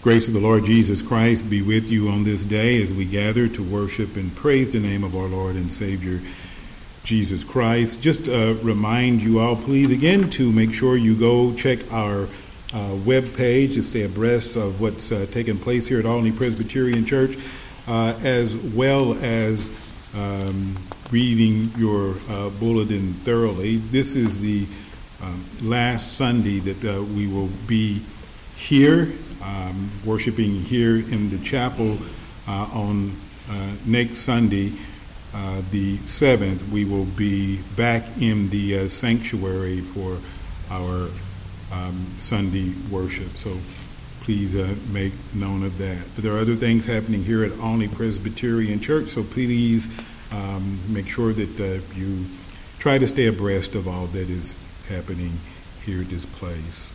Grace of the Lord Jesus Christ be with you on this day as we gather to worship and praise the name of our Lord and Savior, Jesus Christ. Just remind you all, please, again, to make sure you go check our web page to stay abreast of what's taking place here at Albany Presbyterian Church, as well as reading your bulletin thoroughly. This is the last Sunday that we will be here, worshiping here in the chapel on next Sunday, the 7th. We will be back in the sanctuary for our Sunday worship. So please make known of that. But there are other things happening here at Albany Presbyterian Church, so please make sure that you try to stay abreast of all that is happening here at this place.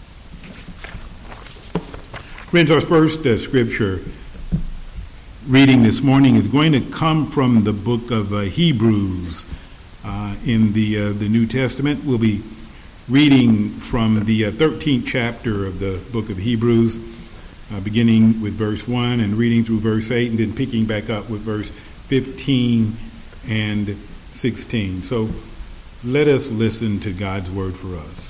Friends, our first scripture reading this morning is going to come from the book of Hebrews in the New Testament. We'll be reading from the 13th chapter of the book of Hebrews, beginning with verse 1 and reading through verse 8, and then picking back up with verse 15 and 16. So let us listen to God's word for us.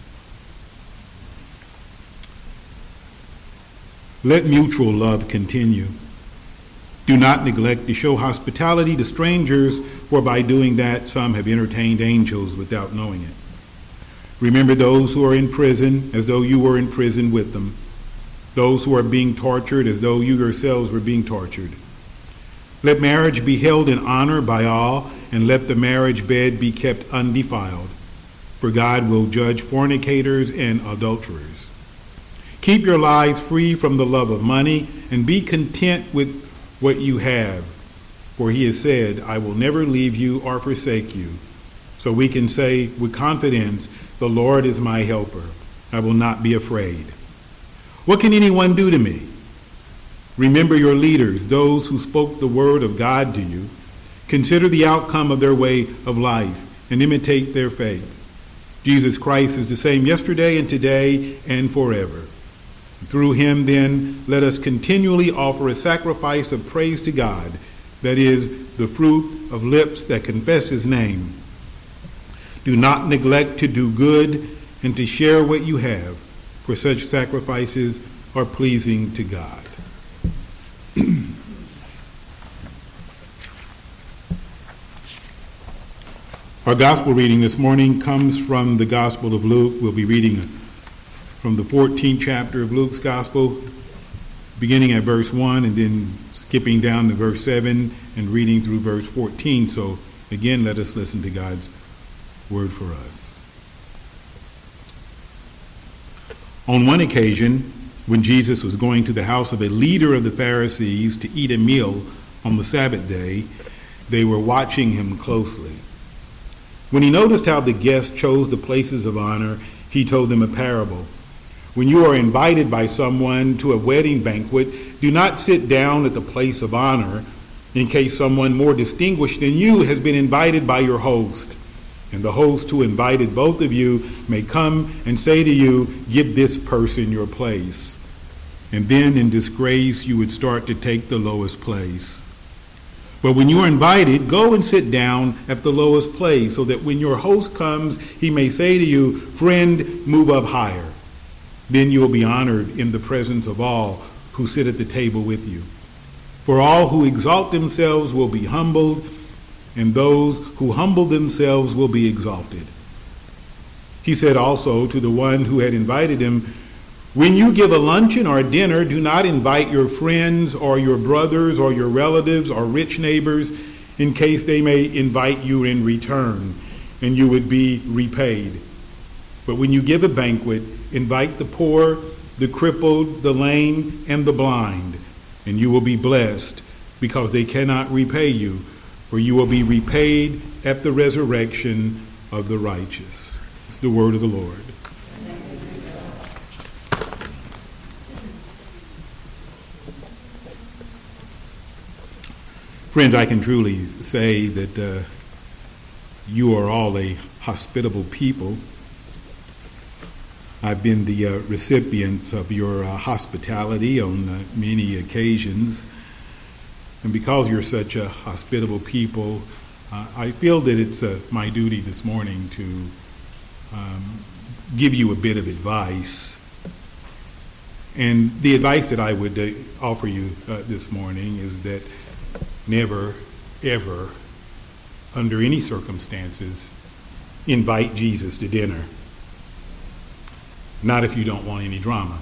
Let mutual love continue. Do not neglect to show hospitality to strangers, for by doing that some have entertained angels without knowing it. Remember those who are in prison as though you were in prison with them, those who are being tortured as though you yourselves were being tortured. Let marriage be held in honor by all, and let the marriage bed be kept undefiled, for God will judge fornicators and adulterers. Keep your lives free from the love of money, and be content with what you have. For he has said, I will never leave you or forsake you. So we can say with confidence, the Lord is my helper. I will not be afraid. What can anyone do to me? Remember your leaders, those who spoke the word of God to you. Consider the outcome of their way of life and imitate their faith. Jesus Christ is the same yesterday and today and forever. Through him, then, let us continually offer a sacrifice of praise to God, that is, the fruit of lips that confess his name. Do not neglect to do good and to share what you have, for such sacrifices are pleasing to God. Our gospel reading this morning comes from the Gospel of Luke. We'll be reading from the 14th chapter of Luke's Gospel, beginning at verse 1 and then skipping down to verse 7 and reading through verse 14. So again, let us listen to God's word for us. On one occasion, when Jesus was going to the house of a leader of the Pharisees to eat a meal on the Sabbath day, they were watching him closely. When he noticed how the guests chose the places of honor, he told them a parable. When you are invited by someone to a wedding banquet, do not sit down at the place of honor in case someone more distinguished than you has been invited by your host. And the host who invited both of you may come and say to you, give this person your place. And then in disgrace you would start to take the lowest place. But when you are invited, go and sit down at the lowest place, so that when your host comes, he may say to you, friend, move up higher. Then you will be honored in the presence of all who sit at the table with you. For all who exalt themselves will be humbled, and those who humble themselves will be exalted. He said also to the one who had invited him, when you give a luncheon or a dinner, do not invite your friends or your brothers or your relatives or rich neighbors, in case they may invite you in return, and you would be repaid. But when you give a banquet, invite the poor, the crippled, the lame, and the blind, and you will be blessed, because they cannot repay you, for you will be repaid at the resurrection of the righteous. It's the word of the Lord. Friends, I can truly say that you are all a hospitable people. I've been the recipient of your hospitality on many occasions. And because you're such a hospitable people, I feel that it's my duty this morning to give you a bit of advice. And the advice that I would offer you this morning is that never, ever, under any circumstances, invite Jesus to dinner. Not if you don't want any drama.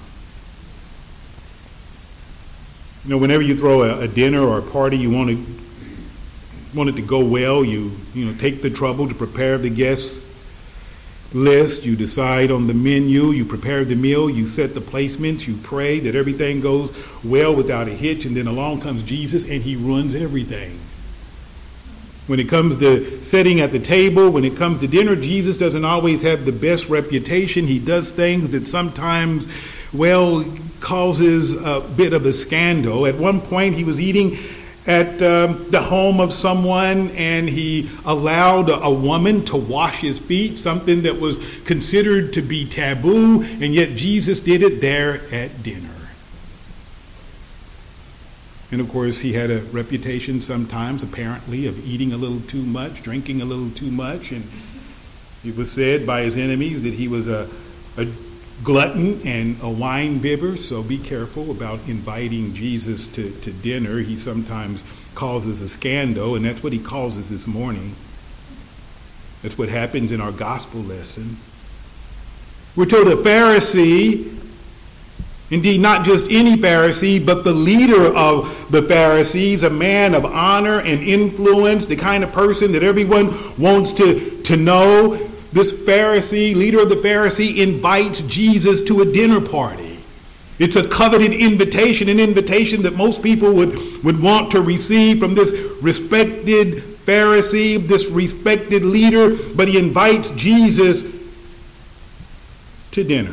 You know, whenever you throw a dinner or a party, you want it to go well. You take the trouble to prepare the guest list. You decide on the menu. You prepare the meal. You set the placements. You pray that everything goes well without a hitch. And then along comes Jesus, and he ruins everything. When it comes to sitting at the table, when it comes to dinner, Jesus doesn't always have the best reputation. He does things that sometimes, causes a bit of a scandal. At one point, he was eating at the home of someone, and he allowed a woman to wash his feet, something that was considered to be taboo, and yet Jesus did it there at dinner. And of course, he had a reputation sometimes, apparently, of eating a little too much, drinking a little too much. And it was said by his enemies that he was a glutton and a wine bibber. So be careful about inviting Jesus to dinner. He sometimes causes a scandal, and that's what he causes this morning. That's what happens in our gospel lesson. We're told a Pharisee, indeed, not just any Pharisee, but the leader of the Pharisees, a man of honor and influence, the kind of person that everyone wants to know. This Pharisee, leader of the Pharisee, invites Jesus to a dinner party. It's a coveted invitation, an invitation that most people would want to receive from this respected Pharisee, this respected leader, but he invites Jesus to dinner.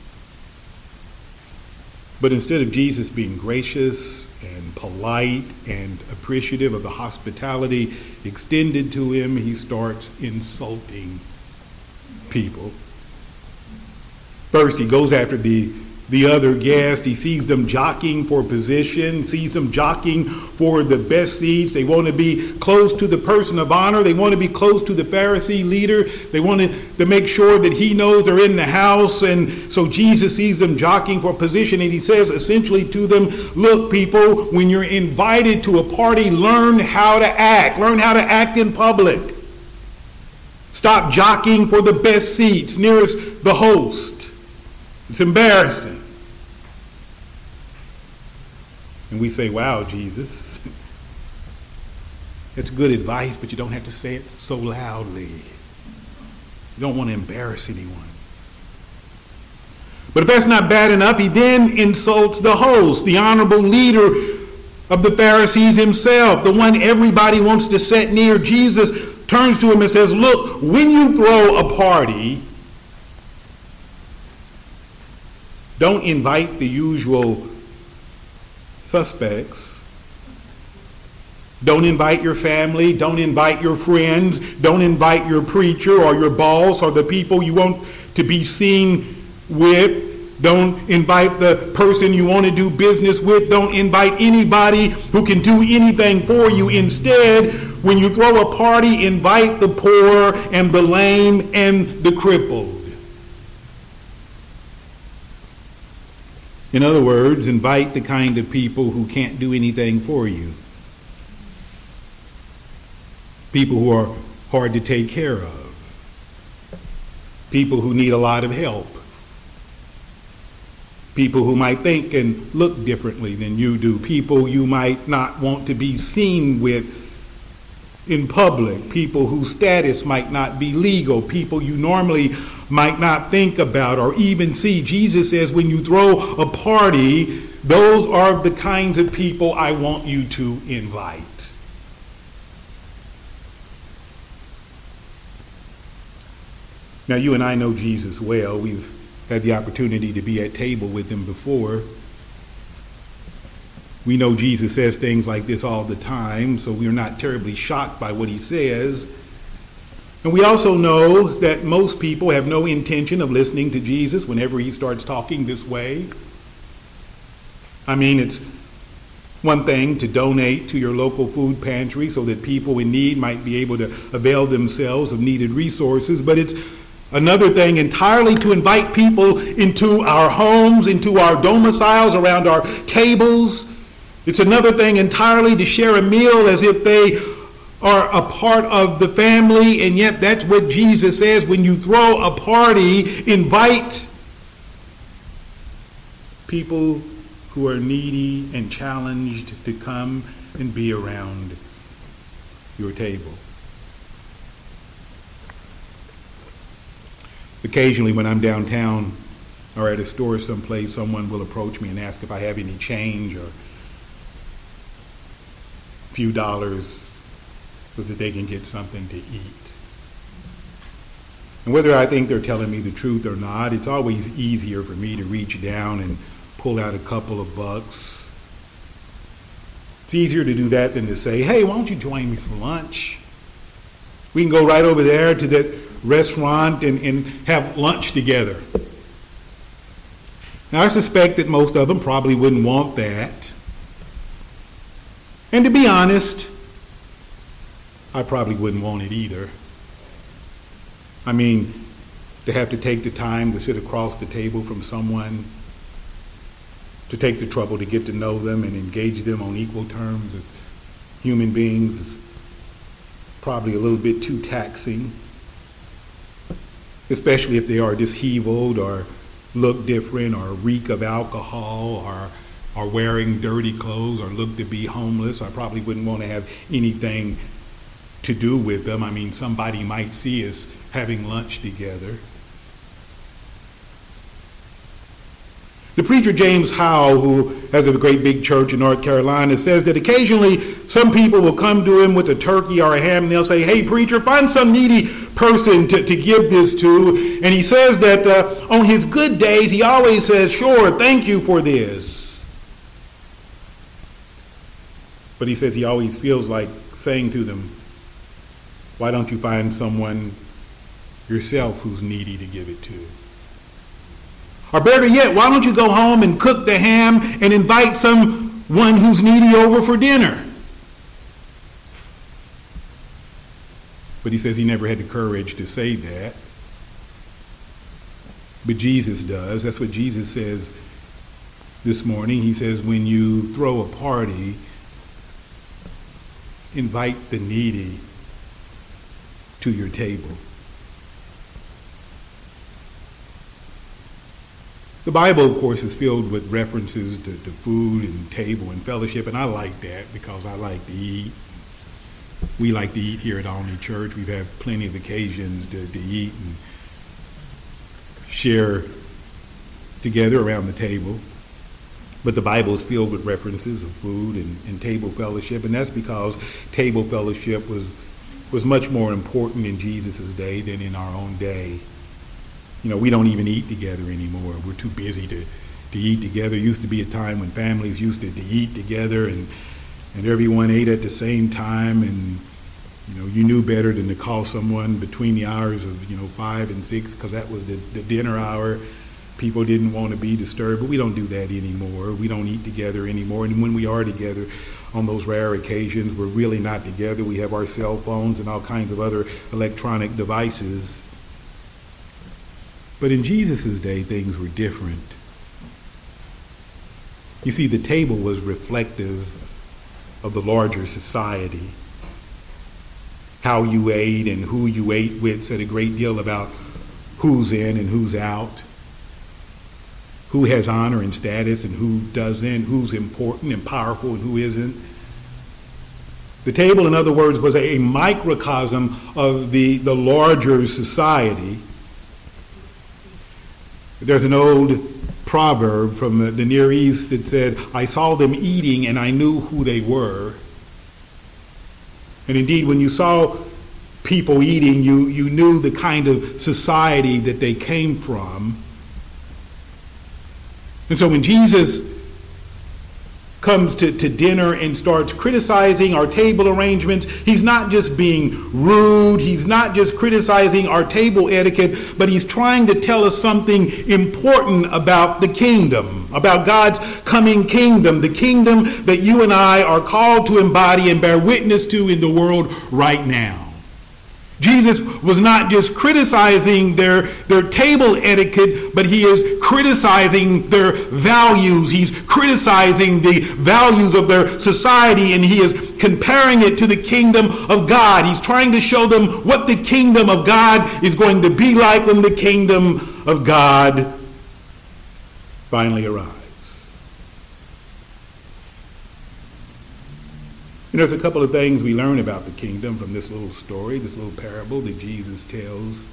But instead of Jesus being gracious and polite and appreciative of the hospitality extended to him, he starts insulting people. First, he goes after the other guests. He sees them jockeying for position, sees them jockeying for the best seats. They want to be close to the person of honor. They want to be close to the Pharisee leader. They want to make sure that he knows they're in the house. And so Jesus sees them jockeying for position, and he says essentially to them, look, people, when you're invited to a party, learn how to act. Learn how to act in public. Stop jockeying for the best seats nearest the host. It's embarrassing. And we say, wow, Jesus, that's good advice, but you don't have to say it so loudly. You don't want to embarrass anyone. But if that's not bad enough, he then insults the host, the honorable leader of the Pharisees himself, the one everybody wants to sit near. Jesus turns to him and says, look, when you throw a party, don't invite the usual suspects. Don't invite your family. Don't invite your friends. Don't invite your preacher or your boss or the people you want to be seen with. Don't invite the person you want to do business with. Don't invite anybody who can do anything for you. Instead, when you throw a party, invite the poor and the lame and the crippled. In other words, invite the kind of people who can't do anything for you. People who are hard to take care of. People who need a lot of help. People who might think and look differently than you do. People you might not want to be seen with in public. People whose status might not be legal. People you normally might not think about or even see. Jesus says when you throw a party, those are the kinds of people I want you to invite. Now, you and I know Jesus well. We've had the opportunity to be at table with him before. We know Jesus says things like this all the time, so we're not terribly shocked by what he says. And we also know that most people have no intention of listening to Jesus whenever he starts talking this way. I mean, it's one thing to donate to your local food pantry so that people in need might be able to avail themselves of needed resources, but it's another thing entirely to invite people into our homes, into our domiciles, around our tables. It's another thing entirely to share a meal as if they are a part of the family, and yet that's what Jesus says. When you throw a party, invite people who are needy and challenged to come and be around your table. Occasionally when I'm downtown or at a store someplace, someone will approach me and ask if I have any change or a few dollars so that they can get something to eat. And whether I think they're telling me the truth or not, it's always easier for me to reach down and pull out a couple of bucks. It's easier to do that than to say, hey, why don't you join me for lunch? We can go right over there to that restaurant and have lunch together. Now, I suspect that most of them probably wouldn't want that. And to be honest, I probably wouldn't want it either. I mean, to have to take the time to sit across the table from someone, to take the trouble to get to know them and engage them on equal terms as human beings is probably a little bit too taxing, especially if they are disheveled or look different or reek of alcohol or are wearing dirty clothes or look to be homeless. I probably wouldn't want to have anything to do with them. I mean, somebody might see us having lunch together. The preacher James Howell, who has a great big church in North Carolina, says that occasionally some people will come to him with a turkey or a ham and they'll say, hey, preacher, find some needy person to give this to. And he says that on his good days, he always says, sure, thank you for this. But he says he always feels like saying to them, why don't you find someone yourself who's needy to give it to? Or better yet, why don't you go home and cook the ham and invite someone who's needy over for dinner? But he says he never had the courage to say that. But Jesus does. That's what Jesus says this morning. He says, when you throw a party, invite the needy to your table. The Bible, of course, is filled with references to food and table and fellowship, and I like that because I like to eat. We like to eat here at Alney Church. We've had plenty of occasions to eat and share together around the table. But the Bible is filled with references of food and table fellowship, and that's because table fellowship was much more important in Jesus' day than in our own day. You know, we don't even eat together anymore. We're too busy to eat together. Used to be a time when families used to eat together and everyone ate at the same time, and you knew better than to call someone between the hours of 5 and 6 because that was the dinner hour. People didn't want to be disturbed, but we don't do that anymore. We don't eat together anymore, and when we are together on those rare occasions, we're really not together. We have our cell phones and all kinds of other electronic devices. But in Jesus' day, things were different. You see, the table was reflective of the larger society. How you ate and who you ate with said a great deal about who's in and who's out, who has honor and status and who doesn't, who's important and powerful and who isn't. The table, in other words, was a microcosm of the larger society. There's an old proverb from the Near East that said, I saw them eating and I knew who they were. And indeed, when you saw people eating, you knew the kind of society that they came from. And so when Jesus comes to dinner and starts criticizing our table arrangements, he's not just being rude, he's not just criticizing our table etiquette, but he's trying to tell us something important about the kingdom, about God's coming kingdom, the kingdom that you and I are called to embody and bear witness to in the world right now. Jesus was not just criticizing their table etiquette, but he is criticizing their values. He's criticizing the values of their society, and he is comparing it to the kingdom of God. He's trying to show them what the kingdom of God is going to be like when the kingdom of God finally arrives. And there's a couple of things we learn about the kingdom from this little story, this little parable that Jesus tells.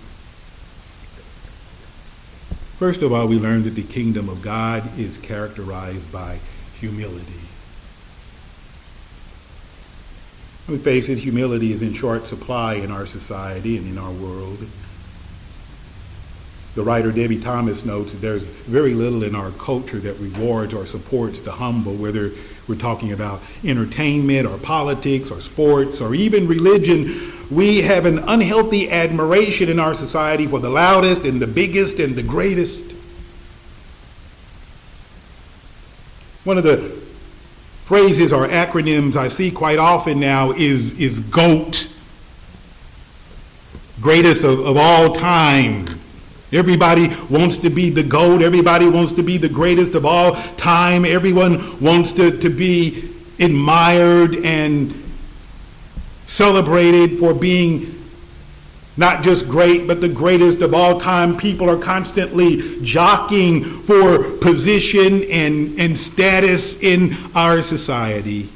First of all, we learn that the kingdom of God is characterized by humility. Let me face it, humility is in short supply in our society and in our world. The writer Debbie Thomas notes that there's very little in our culture that rewards or supports the humble, whether we're talking about entertainment or politics or sports or even religion. We have an unhealthy admiration in our society for the loudest and the biggest and the greatest. One of the phrases or acronyms I see quite often now is GOAT, greatest of all time. Everybody wants to be the GOAT. Everybody wants to be the greatest of all time. Everyone wants to be admired and celebrated for being not just great, but the greatest of all time. People are constantly jockeying for position and status in our society.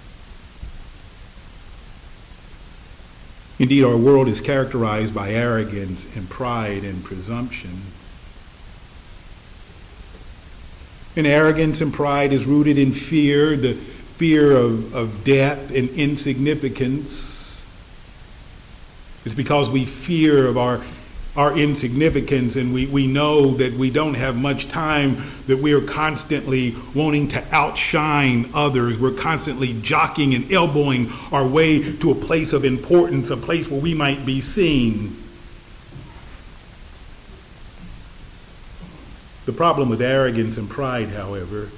Indeed, our world is characterized by arrogance and pride and presumption. And arrogance and pride is rooted in fear, the fear of death and insignificance. It's because we fear of our insignificance, and we know that we don't have much time, that we are constantly wanting to outshine others. We're constantly jockeying and elbowing our way to a place of importance, a place where we might be seen. The problem with arrogance and pride, however,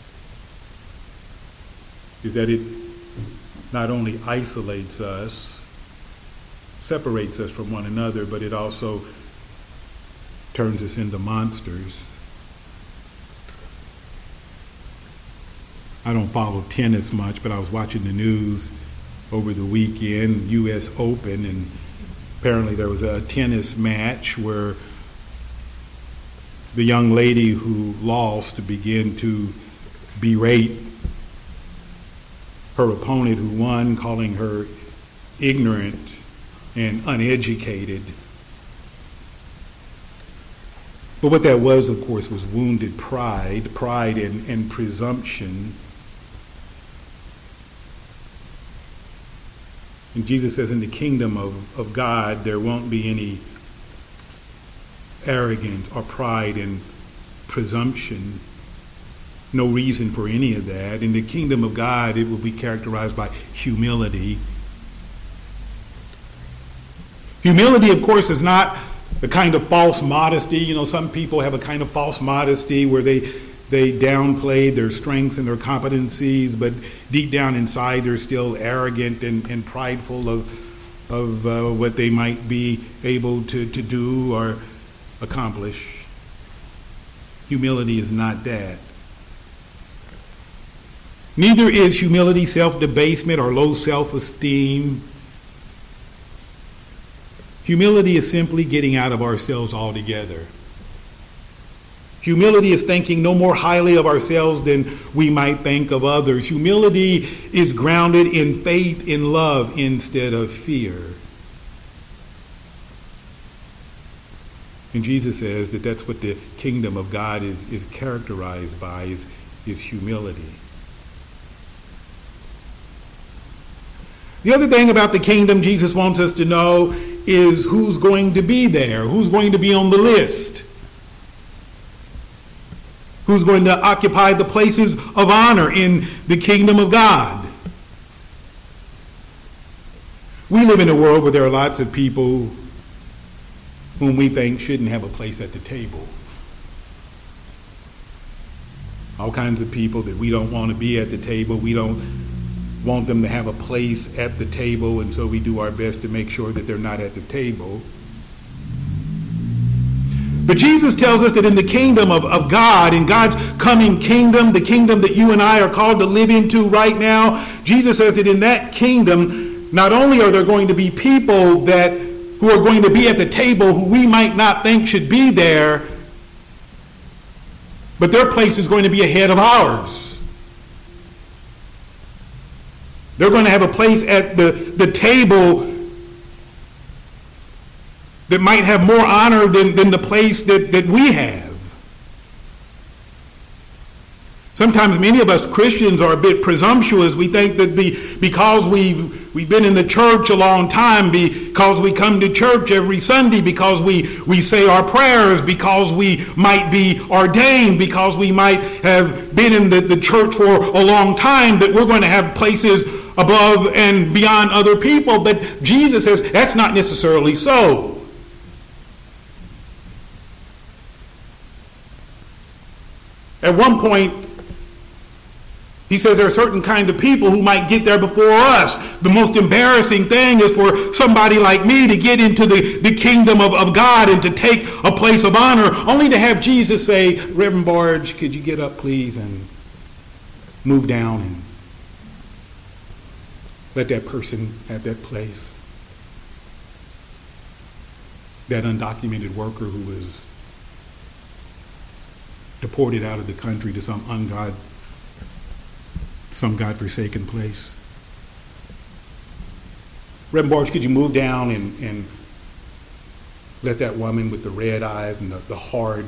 is that it not only isolates us, separates us from one another, but it also turns us into monsters. I don't follow tennis much, but I was watching the news over the weekend, U.S. Open, and apparently there was a tennis match where the young lady who lost began to berate her opponent who won, calling her ignorant and uneducated. But what that was, of course, was wounded pride and presumption. And Jesus says in the kingdom of God, there won't be any arrogance or pride and presumption. No reason for any of that. In the kingdom of God, it will be characterized by humility. Humility, of course, is not the kind of false modesty. You know, some people have a kind of false modesty where they downplay their strengths and their competencies, but deep down inside they're still arrogant and prideful of what they might be able to do or accomplish. Humility is not that. Neither is humility self-debasement or low self-esteem. Humility is simply getting out of ourselves altogether. Humility is thinking no more highly of ourselves than we might think of others. Humility is grounded in faith, in love, instead of fear. And Jesus says that that's what the kingdom of God is characterized by, is humility. The other thing about the kingdom Jesus wants us to know is who's going to be there, who's going to be on the list. who's going to occupy the places of honor in the kingdom of God. We live in a world where there are lots of people whom we think shouldn't have a place at the table. All kinds of people that we don't want to be at the table. We don't want them to have a place at the table, and so we do our best to make sure that they're not at the table. But Jesus tells us that in the kingdom of God, in God's coming kingdom, the kingdom that you and I are called to live into right now, Jesus says that in that kingdom, not only are there going to be people who are going to be at the table who we might not think should be there, but their place is going to be ahead of ours. They're going to have a place at the table that might have more honor than the place that we have. Sometimes many of us Christians are a bit presumptuous. We think that because we've been in the church a long time, because we come to church every Sunday, because we say our prayers, because we might be ordained, because we might have been in the church for a long time, that we're going to have places above and beyond other people. But Jesus says that's not necessarily so. At one point, he says there are certain kind of people who might get there before us. The most embarrassing thing is for somebody like me to get into the kingdom of God and to take a place of honor, only to have Jesus say, Reverend Barge, could you get up, please, and move down and let that person have that place. That undocumented worker who was deported out of the country to some godforsaken place. Reverend Barge, could you move down and let that woman with the red eyes and the hard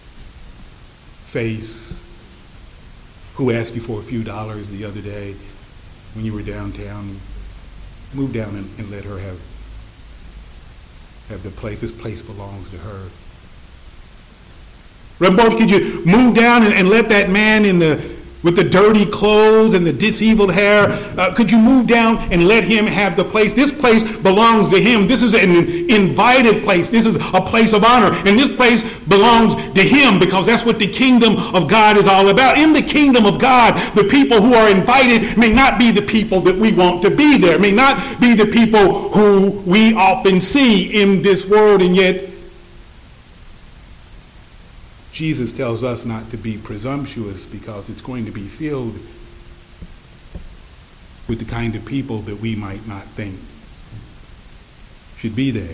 face who asked you for a few dollars the other day when you were downtown, move down and let her have the place. This place belongs to her. Reverend Barge, could you move down and let that man with the dirty clothes and the diseveled hair, could you move down and let him have the place? This place belongs to him. This is an invited place. This is a place of honor. And this place belongs to him because that's what the kingdom of God is all about. In the kingdom of God, the people who are invited may not be the people that we want to be there, may not be the people who we often see in this world, and yet Jesus tells us not to be presumptuous because it's going to be filled with the kind of people that we might not think should be there.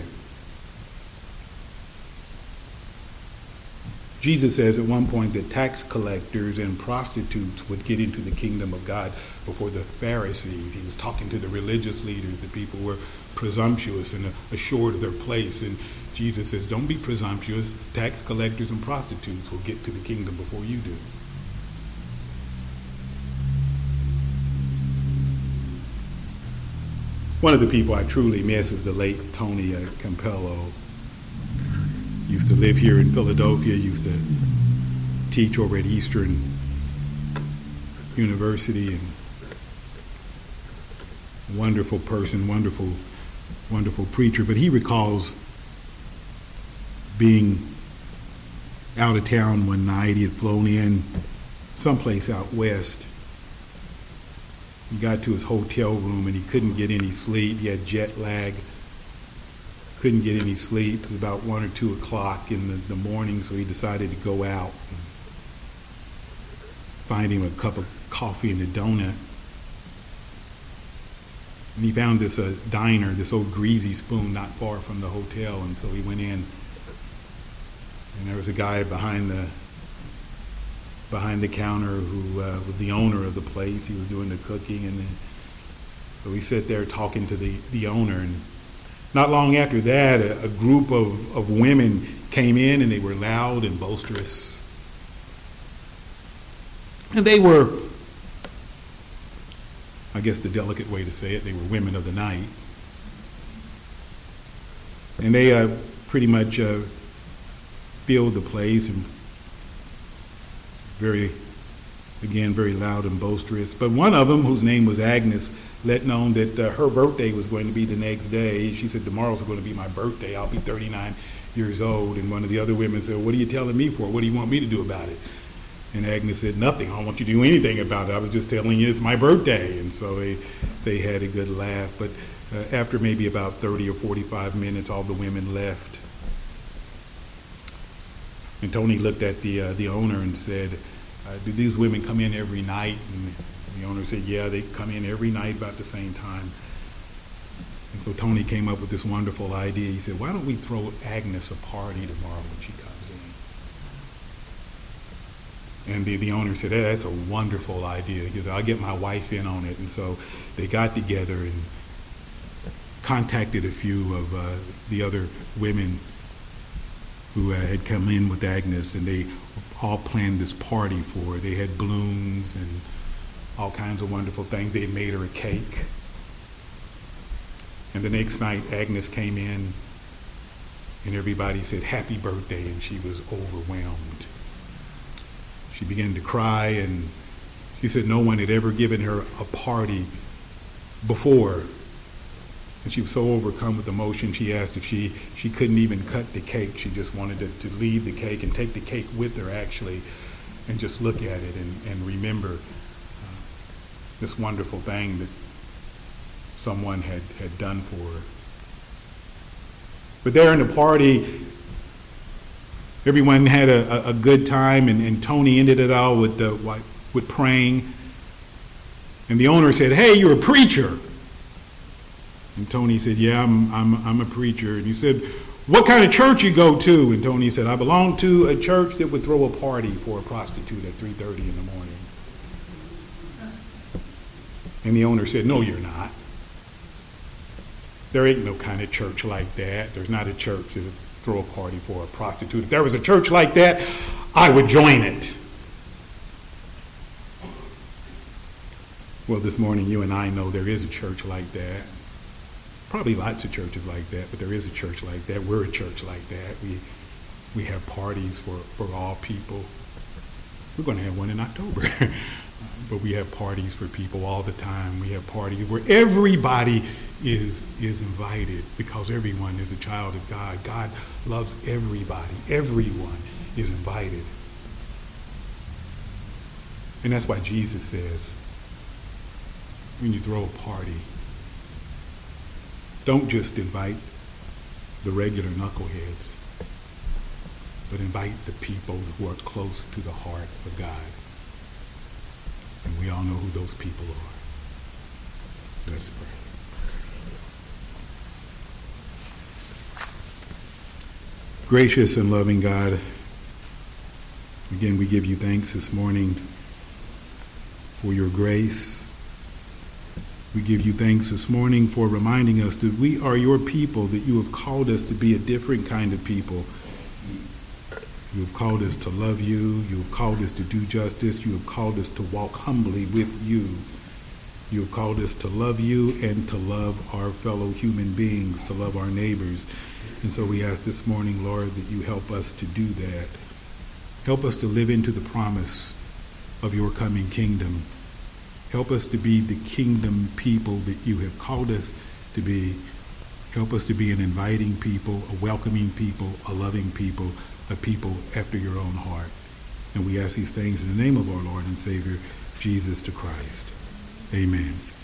Jesus says at one point that tax collectors and prostitutes would get into the kingdom of God before the Pharisees. He was talking to the religious leaders. The people were presumptuous and assured of their place. And Jesus says, don't be presumptuous. Tax collectors and prostitutes will get to the kingdom before you do. One of the people I truly miss is the late Tony Campello. Used to live here in Philadelphia, used to teach over at Eastern University, and wonderful person, wonderful preacher. But he recalls being out of town one night. He had flown in someplace out west. He got to his hotel room and he couldn't get any sleep. He had jet lag. Couldn't get any sleep. It was about 1 or 2 o'clock in the morning, so he decided to go out and find him a cup of coffee and a donut. And he found this diner, this old Greasy Spoon, not far from the hotel, and so he went in. And there was a guy behind the counter who was the owner of the place. He was doing the cooking, and then, so he sat there talking to the owner. And not long after that, a group of women came in, and they were loud and boisterous. And they were, I guess the delicate way to say it, they were women of the night. And they pretty much filled the place and very loud and boisterous. But one of them, whose name was Agnes, let known that her birthday was going to be the next day. She said, tomorrow's going to be my birthday. I'll be 39 years old. And one of the other women said, what are you telling me for? What do you want me to do about it? And Agnes said, nothing. I don't want you to do anything about it. I was just telling you it's my birthday. And so they had a good laugh. But after maybe about 30 or 45 minutes, all the women left. And Tony looked at the owner and said, do these women come in every night? And the owner said, yeah, they come in every night about the same time. And so Tony came up with this wonderful idea. He said, why don't we throw Agnes a party tomorrow when she comes in? And the owner said, hey, that's a wonderful idea. He said, I'll get my wife in on it. And so they got together and contacted a few of the other women who had come in with Agnes, and they all planned this party for her. They had balloons and all kinds of wonderful things. They had made her a cake. And the next night, Agnes came in, and everybody said, happy birthday, and she was overwhelmed. She began to cry, and she said no one had ever given her a party before. And she was so overcome with emotion, she asked if she couldn't even cut the cake. She just wanted to leave the cake and take the cake with her, actually, and just look at it and remember this wonderful thing that someone had done for her. But there in the party, everyone had a good time, and Tony ended it all with praying. And the owner said, hey, you're a preacher. And Tony said, yeah, I'm a preacher. And he said, what kind of church you go to? And Tony said, I belong to a church that would throw a party for a prostitute at 3:30 in the morning. And the owner said, no, you're not. There ain't no kind of church like that. There's not a church that would throw a party for a prostitute. If there was a church like that, I would join it. Well, this morning, you and I know there is a church like that. Probably lots of churches like that, but there is a church like that. We're a church like that. We have parties for all people. We're going to have one in October. But we have parties for people all the time. We have parties where everybody is invited because everyone is a child of God. God loves everybody. Everyone is invited. And that's why Jesus says, when you throw a party, don't just invite the regular knuckleheads, but invite the people who are close to the heart of God. And we all know who those people are. Let's pray. Gracious and loving God, again, we give you thanks this morning for your grace. We give you thanks this morning for reminding us that we are your people, that you have called us to be a different kind of people. You have called us to love you. You have called us to do justice. You have called us to walk humbly with you. You have called us to love you and to love our fellow human beings, to love our neighbors. And so we ask this morning, Lord, that you help us to do that. Help us to live into the promise of your coming kingdom. Help us to be the kingdom people that you have called us to be. Help us to be an inviting people, a welcoming people, a loving people, a people after your own heart. And we ask these things in the name of our Lord and Savior, Jesus the Christ. Amen.